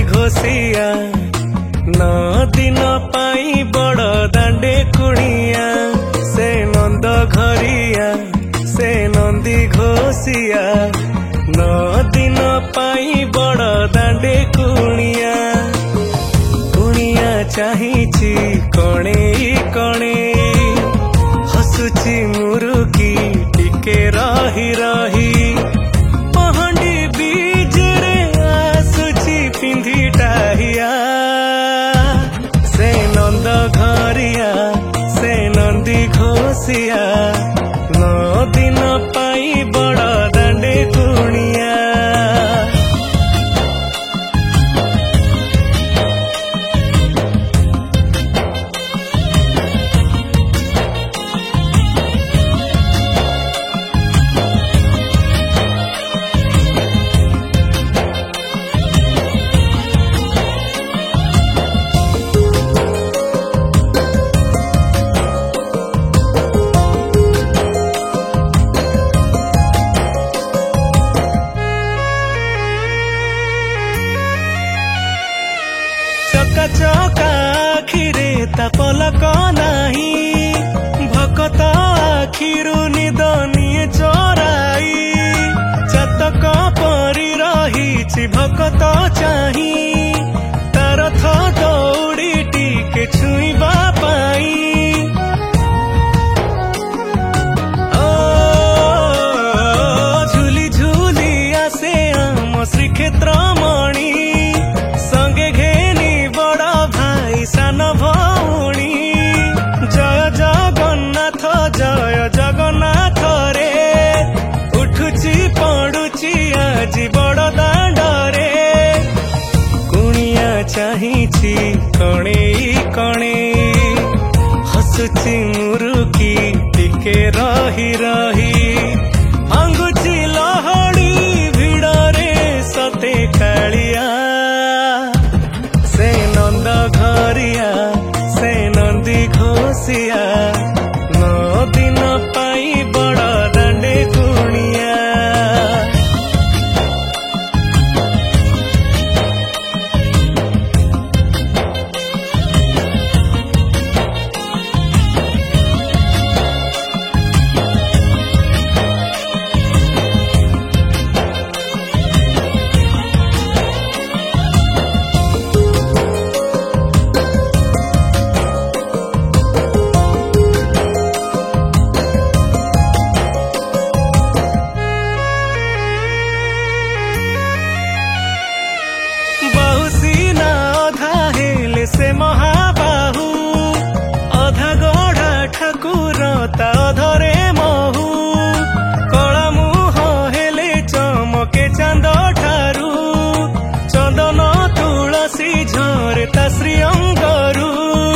घोषिया न दिन पाई बड़ दांडे कुणिया से नंद घरिया से नंदी घोषिया न दिन पाई बड़ दांडे कुणिया कुणिया चाहिछि कणे कणे हसुची मुरुकी टिके रही रही पहंडी बीज रे आसुची पिंधी टाहिया से नंद घरिया से नंदी घोषिया न दिन पाई बड़ दांडे कुणिया चका आखिरे ता पलक नाही भकत आखिरु निद निये चोराई चातक परी रहिछि भकत चाही तार थ दौड़ी टिके छुईबा पाई झुली झुली आसे आम श्रीक्षेत्र मणि संगे घेनी बड़ भाई सान भौणी जय जगन्नाथ रे उठुची पड़ुची आजी बड़ दांडरे कुणिया चाहिछि कणे कणे हसुची मुरुकी टिके रही रही भांगुची लहड़ी भिड़रे सते कालिया से नंद घरिया से नंदी घोषिया न दिन पाई बड़ दांडे कुणिया से महाबाहु अधा गढ़ा ठाकुर ता धरे महु कला मुह हेले चमके चांद ठारू चंदन तुलसी झरे ता श्री अंगरू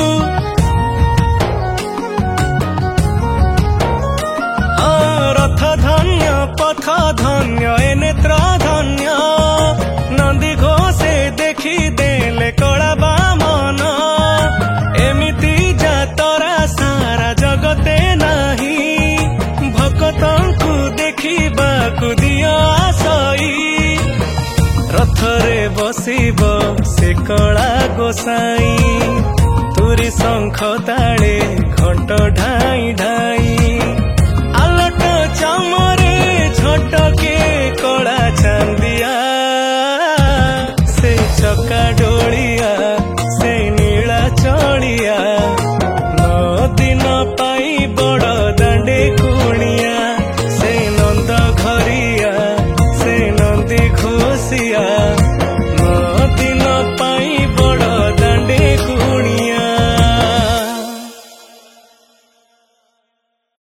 रथ धन्य पथ धन्य ए नेत्र धन्य नंदी घोषे देखी देले कला बामन एमिति जातरा सारा जगते नाही भक्तंकु देखिबाकु दियो आसई रथरे बसिब से कला गोसाई तुरी शंख ताळे घंट ढाई ढाई आलट चामरे झटके कला